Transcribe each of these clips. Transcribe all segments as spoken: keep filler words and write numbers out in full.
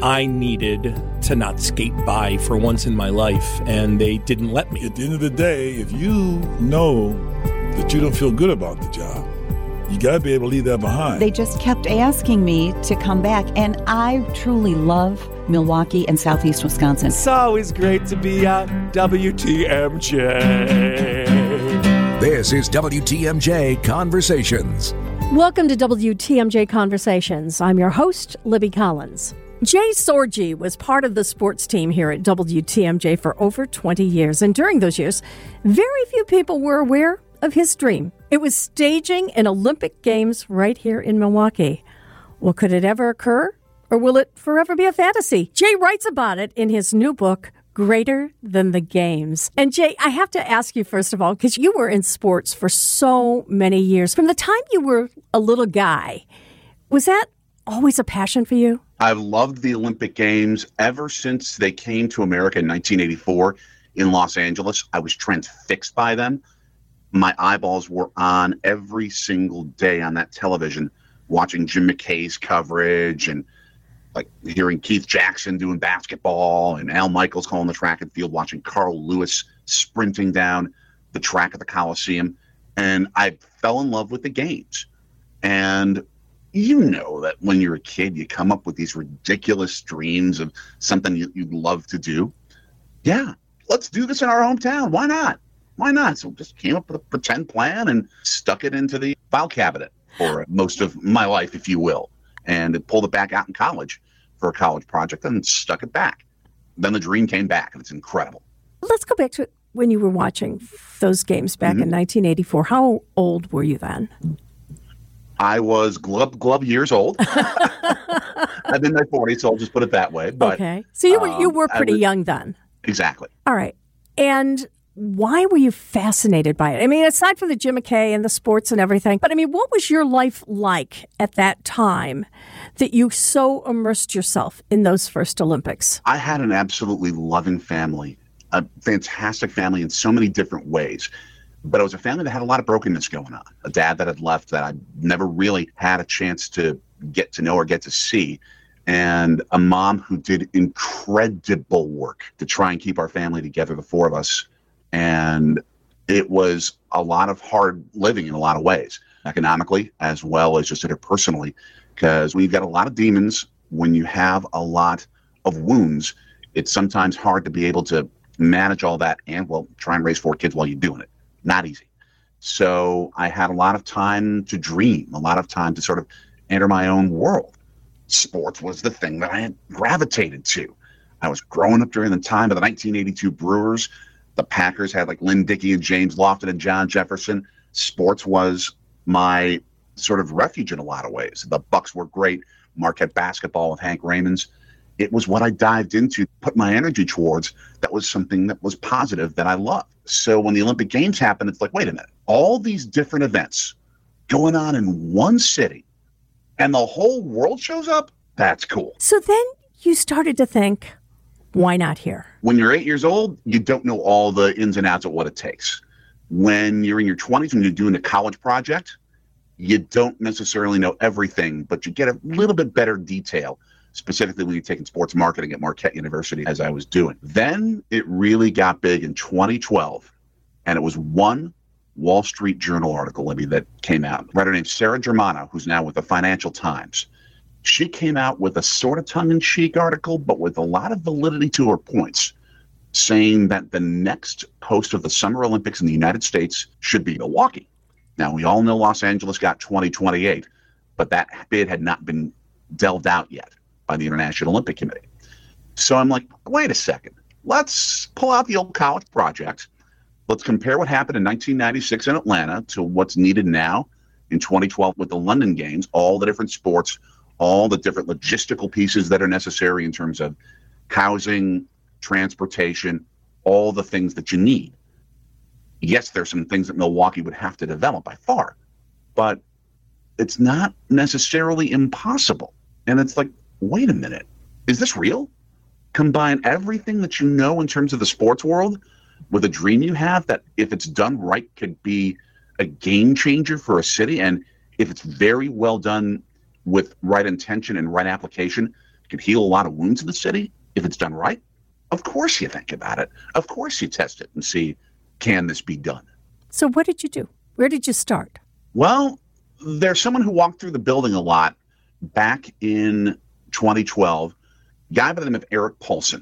I needed to not skate by for once in my life, and they didn't let me. At the end of the day, if you know that you don't feel good about the job, you got to be able to leave that behind. They just kept asking me to come back, and I truly love Milwaukee and Southeast Wisconsin. It's always great to be at W T M J. This is W T M J Conversations. Welcome to W T M J Conversations. I'm your host, Libby Collins. Jay Sorgi was part of the sports team here at W T M J for over twenty years, and during those years, very few people were aware of his dream. It was staging an Olympic Games right here in Milwaukee. Well, could it ever occur, or will it forever be a fantasy? Jay writes about it in his new book, Greater Than the Games. And Jay, I have to ask you, first of all, because you were in sports for so many years. From the time you were a little guy, was that always a passion for you? I've loved the Olympic Games ever since they came to America in nineteen eighty-four in Los Angeles. I was transfixed by them. My eyeballs were on every single day on that television, watching Jim McKay's coverage and like hearing Keith Jackson doing basketball and Al Michaels calling the track and field, watching Carl Lewis sprinting down the track at the Coliseum. And I fell in love with the games. And you know that when you're a kid, you come up with these ridiculous dreams of something you, you'd love to do. Yeah, let's do this in our hometown. Why not? Why not? So just came up with a pretend plan and stuck it into the file cabinet for most of my life, if you will, and pulled it back out in college for a college project and stuck it back. Then the dream came back, and it's incredible. Let's go back to when you were watching those games back mm-hmm. in nineteen eighty-four. How old were you then? I was glub glub years old. I'm in my forties, so I'll just put it that way. But, okay. So you were you were um, pretty was, young then. Exactly. All right. And why were you fascinated by it? I mean, aside from the Jim McKay and the sports and everything, but I mean, what was your life like at that time that you so immersed yourself in those first Olympics? I had an absolutely loving family, a fantastic family in so many different ways. But it was a family that had a lot of brokenness going on. A dad that had left that I never really had a chance to get to know or get to see. And a mom who did incredible work to try and keep our family together, the four of us. And it was a lot of hard living in a lot of ways, economically as well as just interpersonally, because when you've got a lot of demons, when you have a lot of wounds, it's sometimes hard to be able to manage all that and, well, try and raise four kids while you're doing it. Not easy. So I had a lot of time to dream, a lot of time to sort of enter my own world. Sports was the thing that I had gravitated to. I was growing up during the time of the nineteen eighty-two Brewers. The Packers had like Lynn Dickey and James Lofton and John Jefferson. Sports was my sort of refuge in a lot of ways. The Bucks were great. Marquette basketball with Hank Raymond's. It was what I dived into, put my energy towards. That was something that was positive that I loved. So when the Olympic Games happened, it's like, wait a minute, all these different events going on in one city and the whole world shows up? That's cool. So then you started to think, why not here? When you're eight years old, you don't know all the ins and outs of what it takes. When you're in your twenties, when you're doing a college project, you don't necessarily know everything, but you get a little bit better detail, specifically when you're taking sports marketing at Marquette University, as I was doing. Then it really got big in twenty twelve, and it was one Wall Street Journal article, Libby, that came out. A writer named Sarah Germano, who's now with the Financial Times. She came out with a sort of tongue-in-cheek article, but with a lot of validity to her points, saying that the next host of the Summer Olympics in the United States should be Milwaukee. Now, we all know Los Angeles got twenty twenty-eight, but that bid had not been delved out yet by the International Olympic Committee. So I'm like, wait a second. Let's pull out the old college project. Let's compare what happened in nineteen ninety-six in Atlanta to what's needed now in twenty twelve with the London Games, all the different sports, all the different logistical pieces that are necessary in terms of housing, transportation, all the things that you need. Yes, there's some things that Milwaukee would have to develop by far, but it's not necessarily impossible. And it's like, wait a minute, is this real? Combine everything that you know in terms of the sports world with a dream you have that, if it's done right, could be a game changer for a city. And if it's very well done with right intention and right application, could heal a lot of wounds in the city if it's done right, of course you think about it. Of course you test it and see, can this be done? So what did you do? Where did you start? Well, there's someone who walked through the building a lot back in twenty twelve, a guy by the name of Eric Paulson.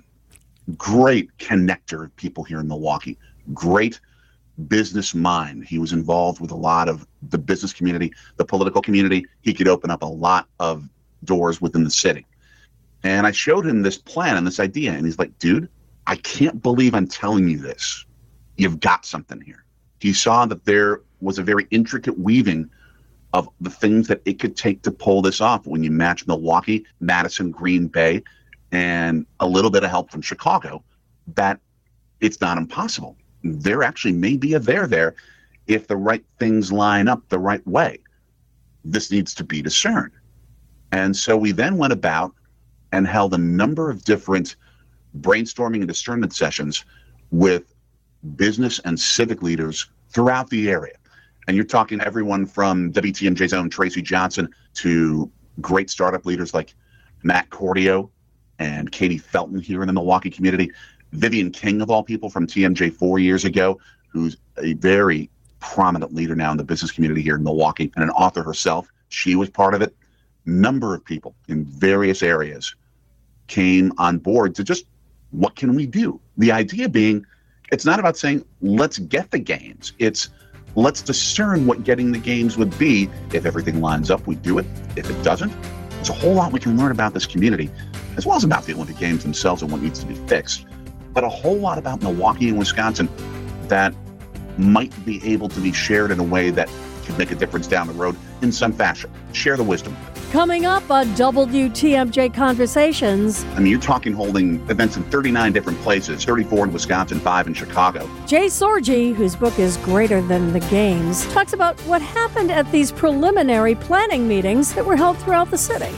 Great connector of people here in Milwaukee. Great business mind. He was involved with a lot of the business community, the political community. He could open up a lot of doors within the city. And I showed him this plan and this idea, and he's like, dude, I can't believe I'm telling you this. You've got something here. He saw that there was a very intricate weaving of the things that it could take to pull this off. When you match Milwaukee, Madison, Green Bay, and a little bit of help from Chicago, that it's not impossible. There actually may be a there there if the right things line up the right way. This needs to be discerned. And so we then went about and held a number of different brainstorming and discernment sessions with business and civic leaders throughout the area. And you're talking everyone from W T M J's own Tracy Johnson to great startup leaders like Matt Cordio and Katie Felton here in the Milwaukee community. Vivian King, of all people, from T M J four years ago, who's a very prominent leader now in the business community here in Milwaukee, and an author herself. She was part of it. Number of people in various areas came on board to just, what can we do? The idea being, it's not about saying, let's get the games. It's, let's discern what getting the games would be. If everything lines up, we do it. If it doesn't, there's a whole lot we can learn about this community, as well as about the Olympic Games themselves and what needs to be fixed, but a whole lot about Milwaukee and Wisconsin that might be able to be shared in a way that could make a difference down the road in some fashion. Share the wisdom. Coming up on W T M J Conversations. I mean, you're talking holding events in thirty-nine different places, thirty-four in Wisconsin, five in Chicago. Jay Sorgi, whose book is Greater Than the Games, talks about what happened at these preliminary planning meetings that were held throughout the city.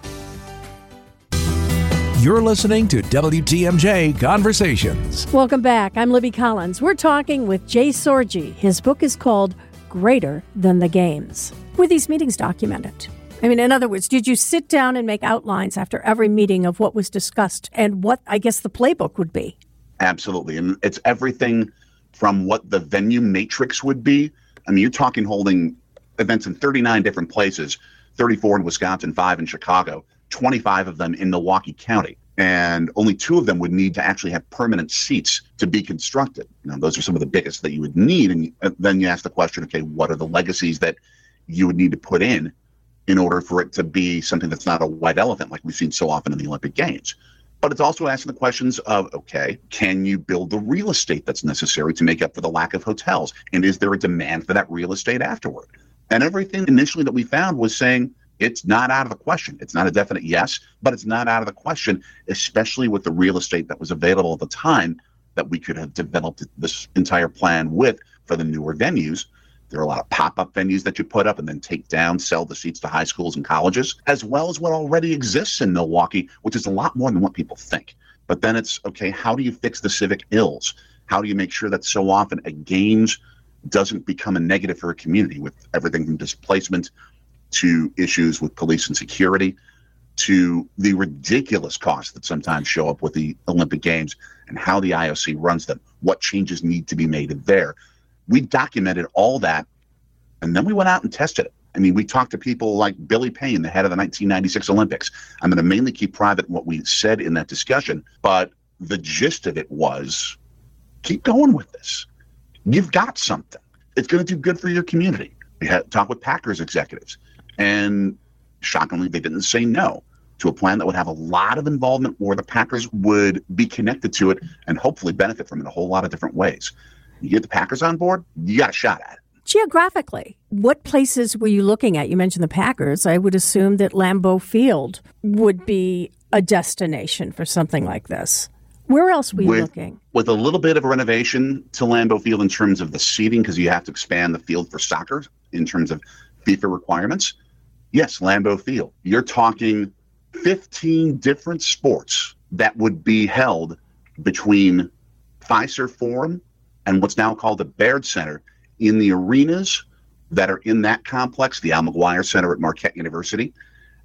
You're listening to W T M J Conversations. Welcome back. I'm Libby Collins. We're talking with Jay Sorgi. His book is called Greater Than the Games. Were these meetings documented? I mean, in other words, did you sit down and make outlines after every meeting of what was discussed and what, I guess, the playbook would be? Absolutely. And it's everything from what the venue matrix would be. I mean, you're talking holding events in thirty-nine different places, thirty-four in Wisconsin, five in Chicago, twenty-five of them in Milwaukee County. And only two of them would need to actually have permanent seats to be constructed. You know, those are some of the biggest that you would need. And then you ask the question, okay, what are the legacies that you would need to put in in order for it to be something that's not a white elephant like we've seen so often in the Olympic Games? But it's also asking the questions of, okay, can you build the real estate that's necessary to make up for the lack of hotels? And is there a demand for that real estate afterward? And everything initially that we found was saying, it's not out of the question. It's not a definite yes, but it's not out of the question, especially with the real estate that was available at the time that we could have developed this entire plan with for the newer venues. There are a lot of pop-up venues that you put up and then take down, sell the seats to high schools and colleges, as well as what already exists in Milwaukee, which is a lot more than what people think. But then it's, okay, how do you fix the civic ills? How do you make sure that so often a games doesn't become a negative for a community, with everything from displacement to issues with police and security, to the ridiculous costs that sometimes show up with the Olympic Games and how the I O C runs them, what changes need to be made there. We documented all that, and then we went out and tested it. I mean, we talked to people like Billy Payne, the head of the nineteen ninety-six Olympics. I'm going to mainly keep private what we said in that discussion, but the gist of it was, keep going with this. You've got something. It's going to do good for your community. We had talked with Packers executives, and shockingly, they didn't say no to a plan that would have a lot of involvement where the Packers would be connected to it and hopefully benefit from it in a whole lot of different ways. You get the Packers on board, you got a shot at it. Geographically, what places were you looking at? You mentioned the Packers. I would assume that Lambeau Field would be a destination for something like this. Where else were you with, looking? With a little bit of a renovation to Lambeau Field in terms of the seating, because you have to expand the field for soccer in terms of FIFA requirements. Yes, Lambeau Field. You're talking fifteen different sports that would be held between Fiserv Forum and what's now called the Baird Center in the arenas that are in that complex, the Al McGuire Center at Marquette University,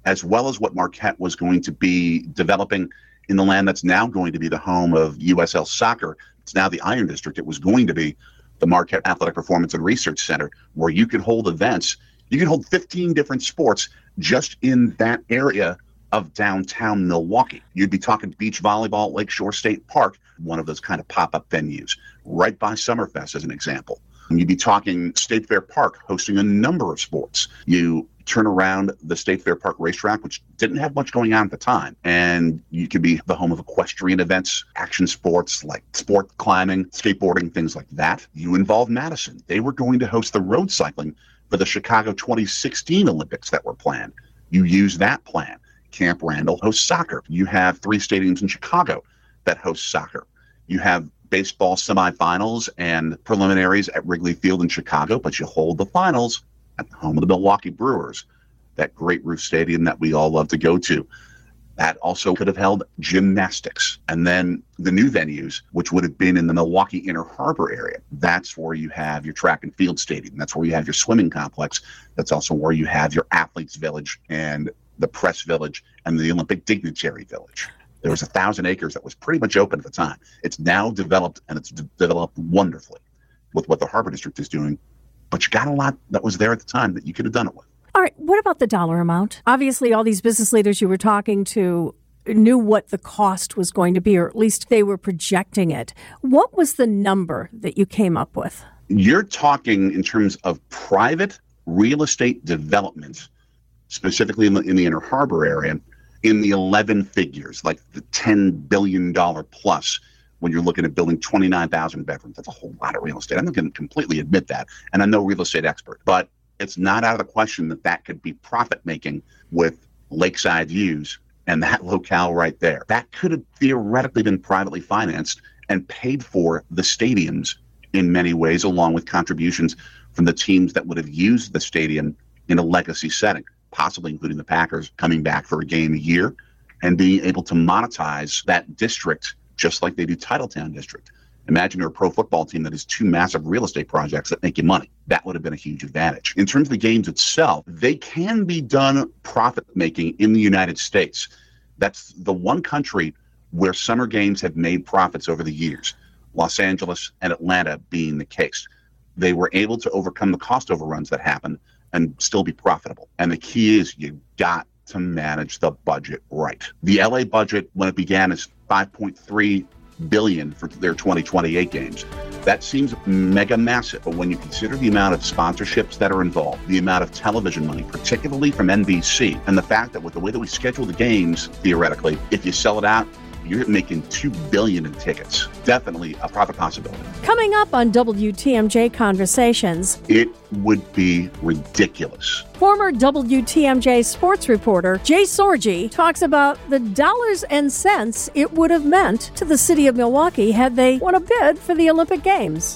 as well as what Marquette was going to be developing in the land that's now going to be the home of U S L Soccer. It's now the Iron District. It was going to be the Marquette Athletic Performance and Research Center, where you could hold events. You could hold fifteen different sports just in that area of downtown Milwaukee. You'd be talking beach volleyball at Lakeshore State Park, one of those kind of pop-up venues, right by Summerfest as an example. You'd be talking State Fair Park, hosting a number of sports. You turn around the State Fair Park racetrack, which didn't have much going on at the time, and you could be the home of equestrian events, action sports like sport climbing, skateboarding, things like that. You involve Madison. They were going to host the road cycling for the Chicago twenty sixteen Olympics that were planned. You use that plan. Camp Randall hosts soccer. You have three stadiums in Chicago that host soccer. You have baseball semifinals and preliminaries at Wrigley Field in Chicago, but you hold the finals at the home of the Milwaukee Brewers, that great roof stadium that we all love to go to. That also could have held gymnastics. And then the new venues, which would have been in the Milwaukee Inner Harbor area, that's where you have your track and field stadium. That's where you have your swimming complex. That's also where you have your athletes village and the press village and the Olympic dignitary village. There was a thousand acres that was pretty much open at the time. It's now developed, and it's de- developed wonderfully with what the Harbor District is doing. But you got a lot that was there at the time that you could have done it with. All right. What about the dollar amount? Obviously, all these business leaders you were talking to knew what the cost was going to be, or at least they were projecting it. What was the number that you came up with? You're talking in terms of private real estate development, specifically in the, in the Inner Harbor area, in the eleven figures, like the ten billion dollars plus, when you're looking at building twenty-nine thousand bedrooms. That's a whole lot of real estate. I'm not going to completely admit that, and I'm no real estate expert, but it's not out of the question that that could be profit-making with lakeside views and that locale right there. That could have theoretically been privately financed and paid for the stadiums in many ways, along with contributions from the teams that would have used the stadium in a legacy setting, possibly including the Packers coming back for a game a year and being able to monetize that district just like they do Titletown District. Imagine you're a pro football team that has two massive real estate projects that make you money. That would have been a huge advantage. In terms of the games itself, they can be done profit-making in the United States. That's the one country where summer games have made profits over the years, Los Angeles and Atlanta being the case. They were able to overcome the cost overruns that happened and still be profitable. And the key is you got to manage the budget right. The L A budget, when it began, is five point three billion dollars for their twenty twenty-eight games. That seems mega massive, but when you consider the amount of sponsorships that are involved, the amount of television money, particularly from N B C, and the fact that with the way that we schedule the games, theoretically, if you sell it out, you're making two billion dollars in tickets. Definitely a profit possibility. Coming up on W T M J Conversations, it would be ridiculous. Former W T M J sports reporter Jay Sorgi talks about the dollars and cents it would have meant to the city of Milwaukee had they won a bid for the Olympic Games.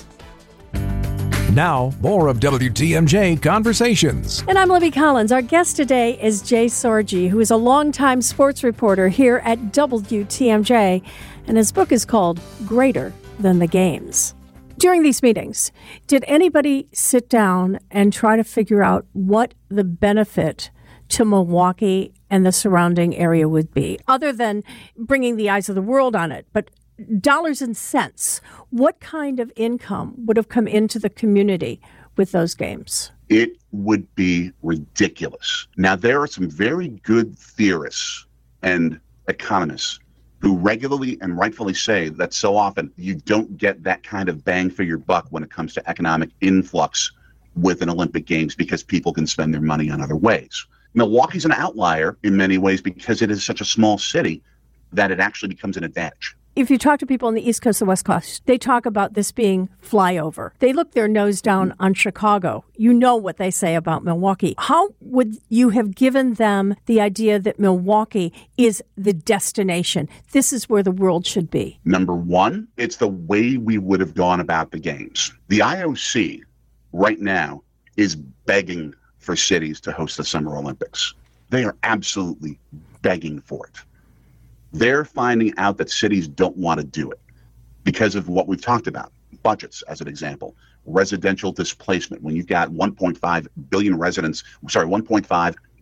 Now, more of W T M J Conversations. And I'm Libby Collins. Our guest today is Jay Sorgi, who is a longtime sports reporter here at W T M J, and his book is called Greater Than the Games. During these meetings, did anybody sit down and try to figure out what the benefit to Milwaukee and the surrounding area would be, other than bringing the eyes of the world on it, but dollars and cents? What kind of income would have come into the community with those games? It would be ridiculous. Now, there are some very good theorists and economists who regularly and rightfully say that so often you don't get that kind of bang for your buck when it comes to economic influx with an Olympic Games because people can spend their money on other ways. Milwaukee's an outlier in many ways because it is such a small city that it actually becomes an advantage. If you talk to people on the East Coast and West Coast, they talk about this being flyover. They look their nose down on Chicago. You know what they say about Milwaukee. How would you have given them the idea that Milwaukee is the destination? This is where the world should be. Number one, it's the way we would have gone about the games. The I O C right now is begging for cities to host the Summer Olympics. They are absolutely begging for it. They're finding out that cities don't want to do it because of what we've talked about. Budgets, as an example. Residential displacement. When you've got one point five billion residents, sorry, one point five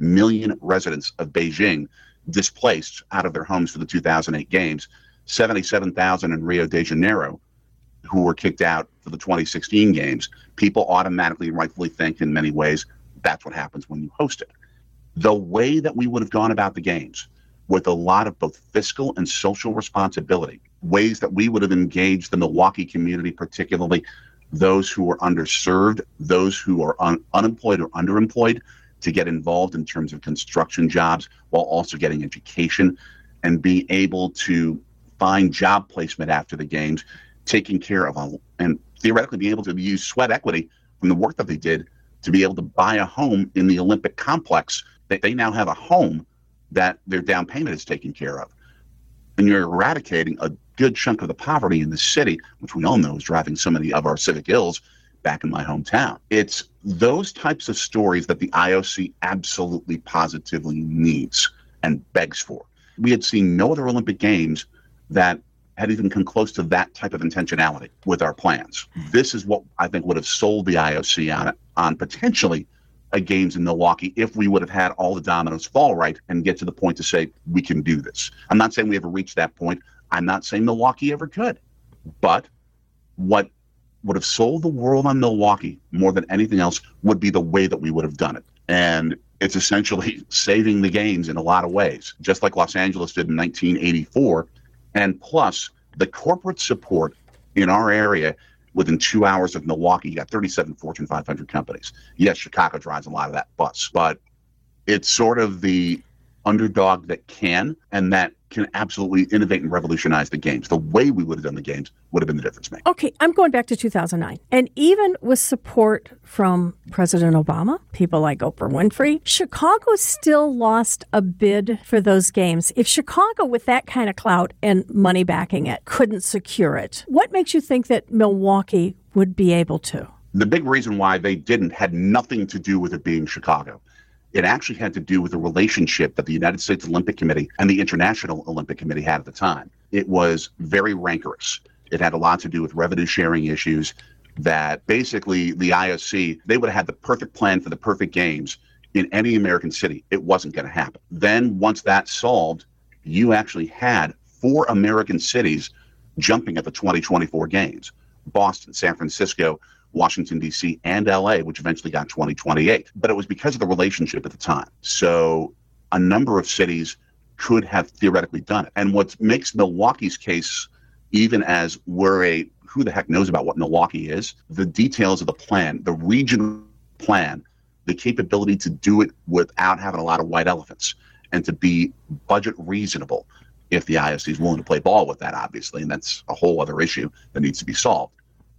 million residents of Beijing displaced out of their homes for the two thousand eight games, seventy-seven thousand in Rio de Janeiro who were kicked out for the twenty sixteen games, people automatically, rightfully think in many ways, that's what happens when you host it. The way that we would have gone about the games, with a lot of both fiscal and social responsibility, ways that we would have engaged the Milwaukee community, particularly those who are underserved, those who are un- unemployed or underemployed, to get involved in terms of construction jobs while also getting education and be able to find job placement after the games, taking care of, a, and theoretically be able to use sweat equity from the work that they did to be able to buy a home in the Olympic complex. That they now have a home that their down payment is taken care of. And you're eradicating a good chunk of the poverty in the city, which we all know is driving so many of our civic ills back in my hometown. It's those types of stories that the I O C absolutely positively needs and begs for. We had seen no other Olympic Games that had even come close to that type of intentionality with our plans. This is what I think would have sold the I O C on it, on potentially a games in Milwaukee if we would have had all the dominoes fall right and get to the point to say, we can do this. I'm not saying we ever reached that point. I'm not saying Milwaukee ever could. But what would have sold the world on Milwaukee more than anything else would be the way that we would have done it. And it's essentially saving the games in a lot of ways, just like Los Angeles did in nineteen eighty-four. And plus, the corporate support in our area, within two hours of Milwaukee, you got thirty-seven Fortune five hundred companies. Yes, Chicago drives a lot of that bus, but it's sort of the underdog that can, and that can absolutely innovate and revolutionize the games. The way we would have done the games would have been the difference maker. Okay, I'm going back to two thousand nine. And even with support from President Obama, people like Oprah Winfrey, Chicago still lost a bid for those games. If Chicago, with that kind of clout and money backing it, couldn't secure it, what makes you think that Milwaukee would be able to? The big reason why they didn't had nothing to do with it being Chicago. It actually had to do with the relationship that the United States Olympic Committee and the International Olympic Committee had at the time. It was very rancorous. It had a lot to do with revenue sharing issues that basically the I O C, they would have had the perfect plan for the perfect games in any American city. It wasn't going to happen. Then once that's solved, you actually had four American cities jumping at the twenty twenty-four games: Boston, San Francisco, Washington, D C, and L A, which eventually got twenty twenty-eight. But it was because of the relationship at the time. So a number of cities could have theoretically done it. And what makes Milwaukee's case, even as we're a, who the heck knows about what Milwaukee is, the details of the plan, the regional plan, the capability to do it without having a lot of white elephants and to be budget reasonable, if the I O C is willing to play ball with that, obviously, and that's a whole other issue that needs to be solved.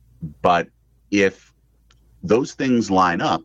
But if those things line up,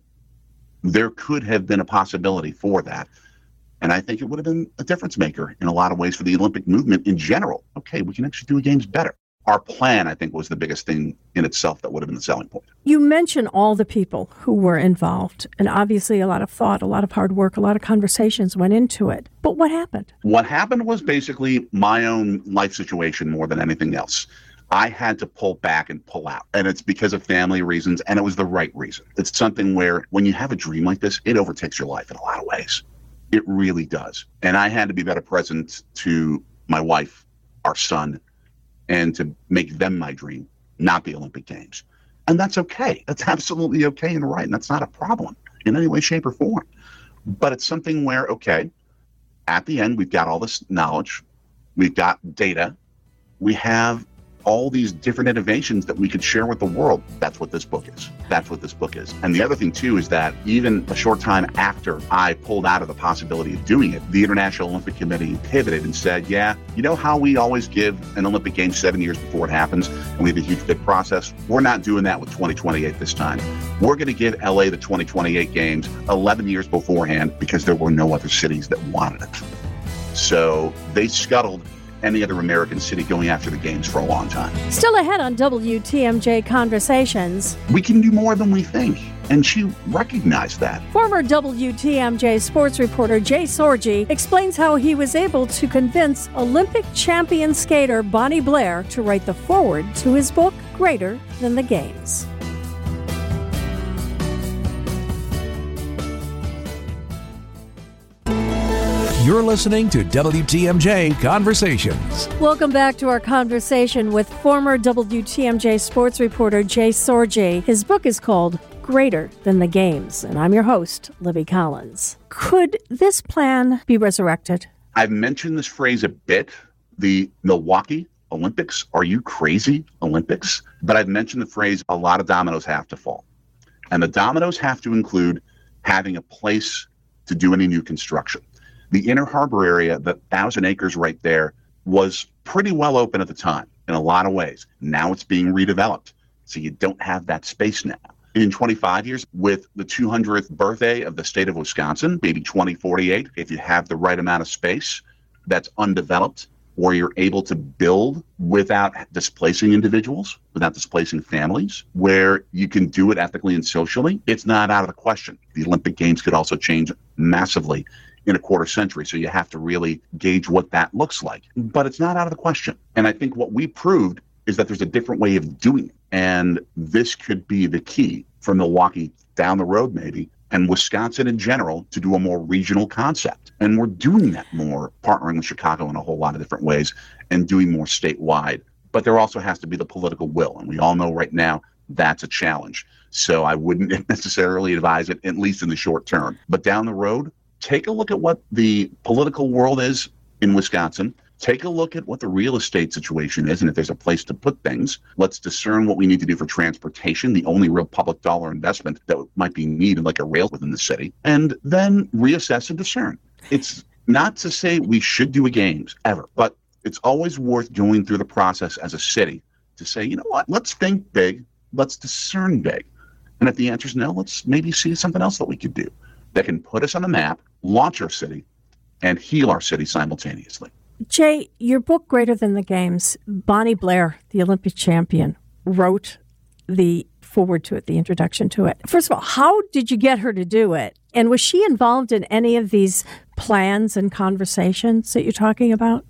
there could have been a possibility for that. And I think it would have been a difference maker in a lot of ways for the Olympic movement in general. Okay, we can actually do games better. Our plan, I think, was the biggest thing in itself that would have been the selling point. You mentioned all the people who were involved, and obviously a lot of thought, a lot of hard work, a lot of conversations went into it. But what happened? What happened was basically my own life situation more than anything else. I had to pull back and pull out, and it's because of family reasons, and it was the right reason. It's something where when you have a dream like this, it overtakes your life in a lot of ways. It really does. And I had to be better present to my wife, our son, and to make them my dream, not the Olympic Games. And that's okay. That's absolutely okay and right, and that's not a problem in any way, shape, or form. But it's something where, okay, at the end, we've got all this knowledge, we've got data, we have all these different innovations that we could share with the world. That's what this book is. That's what this book is. And the other thing, too, is that even a short time after I pulled out of the possibility of doing it, the International Olympic Committee pivoted and said, yeah, you know how we always give an Olympic Games seven years before it happens, and we have a huge bid process? We're not doing that with twenty twenty-eight this time. We're going to give L A the twenty twenty-eight Games eleven years beforehand because there were no other cities that wanted it. So they scuttled any other American city going after the games for a long time. Still ahead on W T M J Conversations. We can do more than we think, and she recognized that. Former W T M J sports reporter Jay Sorgi explains how he was able to convince Olympic champion skater Bonnie Blair to write the foreword to his book, Greater Than the Games. You're listening to W T M J Conversations. Welcome back to our conversation with former W T M J sports reporter Jay Sorgi. His book is called Greater Than the Games, and I'm your host, Libby Collins. Could this plan be resurrected? I've mentioned this phrase a bit, the Milwaukee Olympics. Are you crazy, Olympics? But I've mentioned the phrase, a lot of dominoes have to fall. And the dominoes have to include having a place to do any new construction. The Inner Harbor area, the thousand acres right there, was pretty well open at the time in a lot of ways. Now it's being redeveloped, so you don't have that space now. In twenty-five years, with the two hundredth birthday of the state of Wisconsin, maybe twenty forty-eight, if you have the right amount of space that's undeveloped, where you're able to build without displacing individuals, without displacing families, where you can do it ethically and socially, it's not out of the question. The Olympic Games could also change massively in a quarter century, so you have to really gauge what that looks like. But it's not out of the question. And I think what we proved is that there's a different way of doing it. And this could be the key for Milwaukee down the road, maybe, and Wisconsin in general, to do a more regional concept. And we're doing that more, partnering with Chicago in a whole lot of different ways and doing more statewide. But there also has to be the political will. And we all know right now that's a challenge. So I wouldn't necessarily advise it, at least in the short term. But down the road, take a look at what the political world is in Wisconsin. Take a look at what the real estate situation is, and if there's a place to put things. Let's discern what we need to do for transportation, the only real public dollar investment that might be needed, like a rail within the city, and then reassess and discern. It's not to say we should do a games, ever, but it's always worth going through the process as a city to say, you know what, let's think big, let's discern big. And if the answer is no, let's maybe see something else that we could do that can put us on the map, launch our city, and heal our city simultaneously. Jay, your book, Greater Than the Games, Bonnie Blair, the Olympic champion, wrote the foreword to it, the introduction to it. First of all, how did you get her to do it? And was she involved in any of these plans and conversations that you're talking about?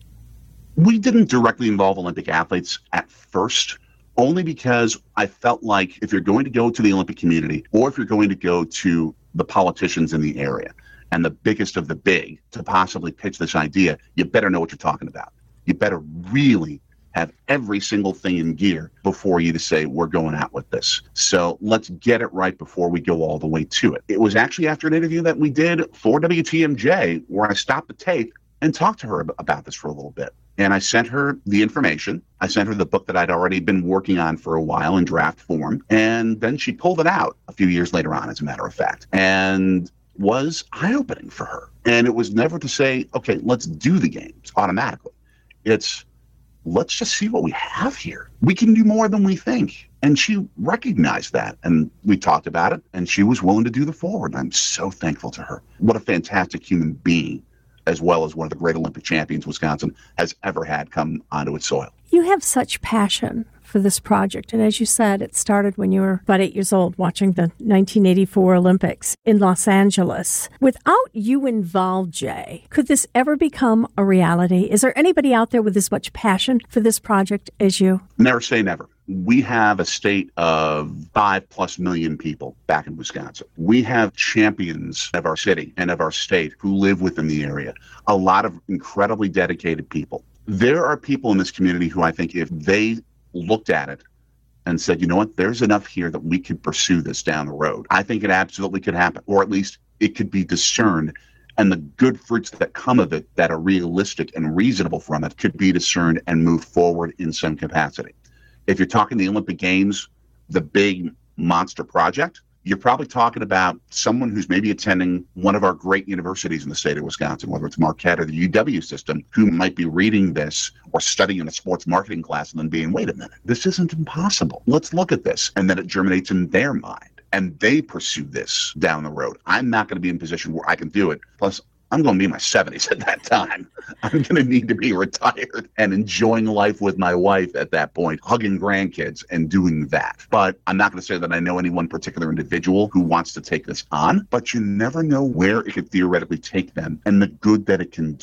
We didn't directly involve Olympic athletes at first, only because I felt like if you're going to go to the Olympic community, or if you're going to go to the politicians in the area, and the biggest of the big, to possibly pitch this idea, you better know what you're talking about. You better really have every single thing in gear before you to say, we're going out with this. So let's get it right before we go all the way to it. It was actually after an interview that we did for W T M J where I stopped the tape and talked to her about this for a little bit. And I sent her the information. I sent her the book that I'd already been working on for a while in draft form. And then she pulled it out a few years later on, as a matter of fact, and was eye-opening for her. And it was never to say, okay, let's do the games automatically. It's, let's just see what we have here. We can do more than we think. And she recognized that. And we talked about it. And she was willing to do the forward. I'm so thankful to her. What a fantastic human being, as well as one of the great Olympic champions Wisconsin has ever had come onto its soil. You have such passion for this project. And as you said, it started when you were about eight years old watching the nineteen eighty-four Olympics in Los Angeles. Without you involved, Jay, could this ever become a reality? Is there anybody out there with as much passion for this project as you? Never say never. We have a state of five plus million people back in Wisconsin. We have champions of our city and of our state who live within the area. A lot of incredibly dedicated people. There are people in this community who I think if they looked at it and said, you know what, there's enough here that we could pursue this down the road, I think it absolutely could happen, or at least it could be discerned. And the good fruits that come of it that are realistic and reasonable from it could be discerned and moved forward in some capacity. If you're talking the Olympic Games, the big monster project, you're probably talking about someone who's maybe attending one of our great universities in the state of Wisconsin, whether it's Marquette or the U W system, who might be reading this or studying a sports marketing class and then being, wait a minute, this isn't impossible. Let's look at this. And then it germinates in their mind and they pursue this down the road. I'm not going to be in a position where I can do it. Plus, I'm going to be in my seventies at that time. I'm going to need to be retired and enjoying life with my wife at that point, hugging grandkids and doing that. But I'm not going to say that I know any one particular individual who wants to take this on, but you never know where it could theoretically take them and the good that it can do.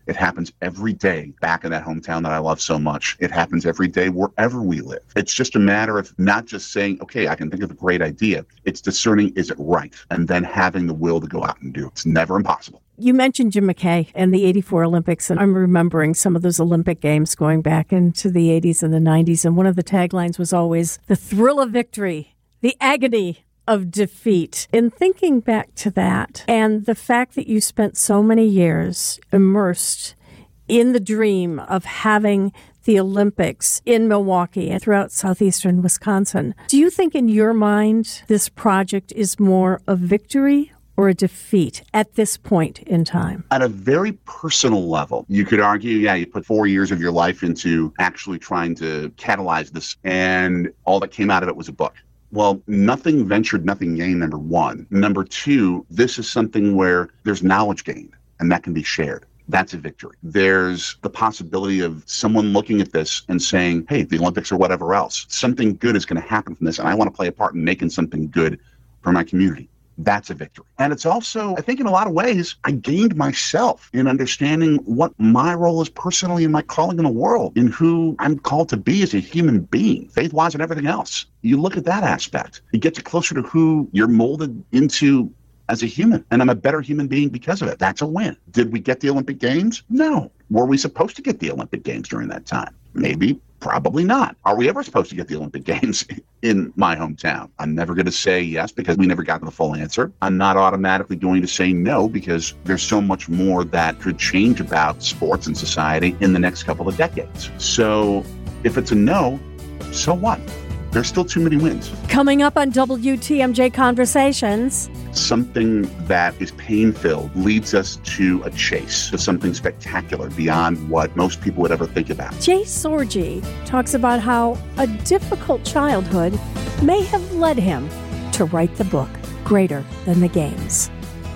It happens every day back in that hometown that I love so much. It happens every day wherever we live. It's just a matter of not just saying, okay, I can think of a great idea. It's discerning, is it right? And then having the will to go out and do it. It's never impossible. You mentioned Jim McKay and the eighty-four Olympics, and I'm remembering some of those Olympic Games going back into the eighties and the nineties, and one of the taglines was always, the thrill of victory, the agony of defeat. In thinking back to that, and the fact that you spent so many years immersed in the dream of having the Olympics in Milwaukee and throughout southeastern Wisconsin, do you think in your mind this project is more a victory or a defeat at this point in time? At a very personal level, you could argue, yeah, you put four years of your life into actually trying to catalyze this, and all that came out of it was a book. Well, nothing ventured, nothing gained, number one. Number two, this is something where there's knowledge gained, and that can be shared. That's a victory. There's the possibility of someone looking at this and saying, hey, the Olympics or whatever else, something good is going to happen from this, and I want to play a part in making something good for my community. That's a victory. And it's also, I think in a lot of ways, I gained myself in understanding what my role is personally in my calling in the world, in who I'm called to be as a human being, faith-wise and everything else. You look at that aspect, it gets you closer to who you're molded into as a human. And I'm a better human being because of it. That's a win. Did we get the Olympic Games? No. Were we supposed to get the Olympic Games during that time? Maybe. Probably not. Are we ever supposed to get the Olympic Games in my hometown? I'm never going to say yes because we never got the full answer. I'm not automatically going to say no because there's so much more that could change about sports and society in the next couple of decades. So if it's a no, so what? There's still too many wins. Coming up on W T M J Conversations. Something that is pain-filled leads us to a chase, to something spectacular beyond what most people would ever think about. Jay Sorgi talks about how a difficult childhood may have led him to write the book, Greater Than the Games.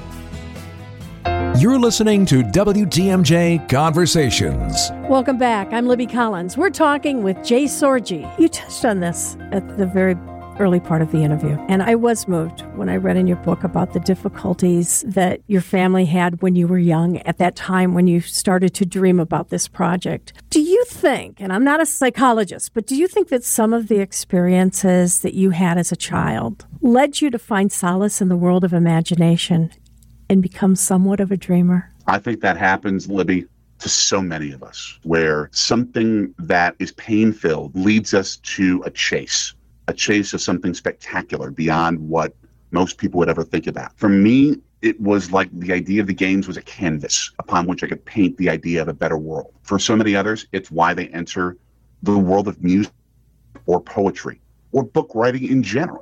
You're listening to W T M J Conversations. Welcome back. I'm Libby Collins. We're talking with Jay Sorgi. You touched on this at the very early part of the interview, and I was moved when I read in your book about the difficulties that your family had when you were young, at that time when you started to dream about this project. Do you think, and I'm not a psychologist, but do you think that some of the experiences that you had as a child led you to find solace in the world of imagination and become somewhat of a dreamer? I think that happens, Libby, to so many of us, where something that is pain-filled leads us to a chase, a chase of something spectacular beyond what most people would ever think about. For me, it was like the idea of the games was a canvas upon which I could paint the idea of a better world. For so many others, it's why they enter the world of music or poetry or book writing in general.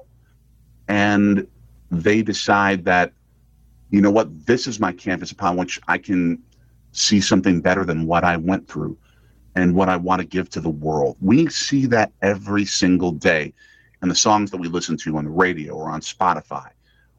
And they decide that, you know what, this is my canvas upon which I can see something better than what I went through and what I want to give to the world. We see that every single day in the songs that we listen to on the radio or on Spotify,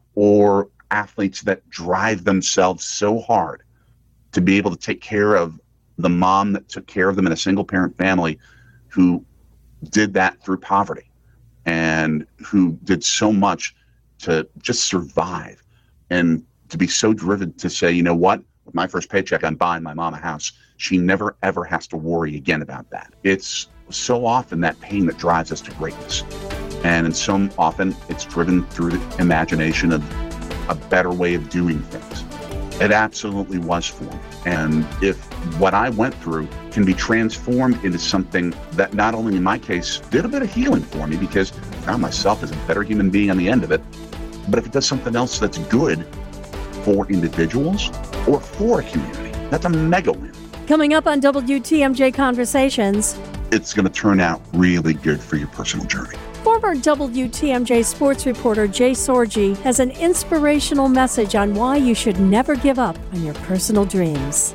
or athletes that drive themselves so hard to be able to take care of the mom that took care of them in a single parent family who did that through poverty and who did so much to just survive, and to be so driven to say, you know what, with my first paycheck, I'm buying my mom a house. She never, ever has to worry again about that. It's so often that pain that drives us to greatness. And in so often, it's driven through the imagination of a better way of doing things. It absolutely was for me. And if what I went through can be transformed into something that not only in my case did a bit of healing for me, because I found myself as a better human being on the end of it, but if it does something else that's good for individuals or for a community, that's a mega win. Coming up on W T M J Conversations, it's going to turn out really good for your personal journey. Former W T M J sports reporter Jay Sorgi has an inspirational message on why you should never give up on your personal dreams.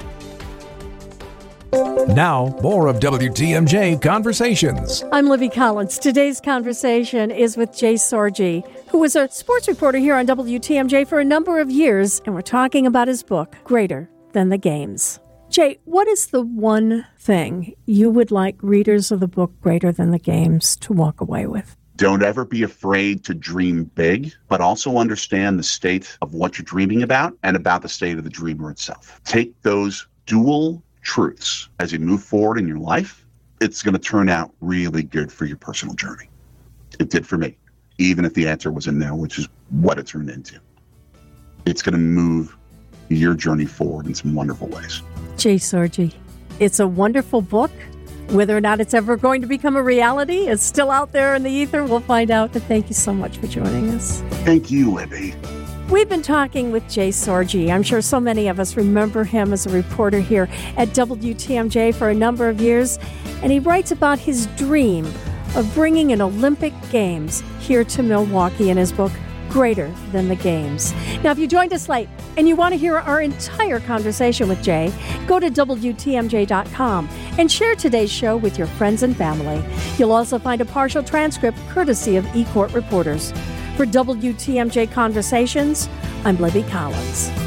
Now, more of W T M J Conversations. I'm Libby Collins. Today's conversation is with Jay Sorgi, who was a sports reporter here on W T M J for a number of years, and we're talking about his book, Greater Than the Games. Jay, what is the one thing you would like readers of the book Greater Than the Games to walk away with? Don't ever be afraid to dream big, but also understand the state of what you're dreaming about and about the state of the dreamer itself. Take those dual truths as you move forward in your life, it's going to turn out really good for your personal journey. It did for me, even if the answer was a no, which is what it turned into. It's going to move your journey forward in some wonderful ways. Jay Sorgi, it's a wonderful book. Whether or not it's ever going to become a reality is still out there in the ether. We'll find out. But thank you so much for joining us. Thank you, Libby. We've been talking with Jay Sorgi. I'm sure so many of us remember him as a reporter here at W T M J for a number of years. And he writes about his dream of bringing an Olympic Games here to Milwaukee in his book, Greater Than the Games. Now, if you joined us late and you want to hear our entire conversation with Jay, go to W T M J dot com and share today's show with your friends and family. You'll also find a partial transcript courtesy of eCourt Reporters. For W T M J Conversations, I'm Libby Collins.